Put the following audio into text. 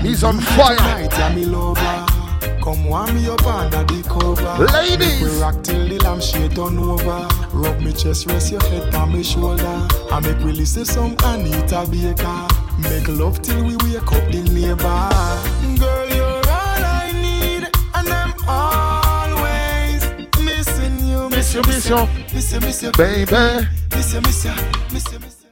He's on fire. Come warm me up under the cover. Ladies, we rock till the lampshade turn over. Rub me chest, rest your head on my shoulder. I make we listen some Anita Baker. Make love till we wake up the neighbor. Girl, you're all I need, and I'm always missing you. Miss you, baby. Miss you.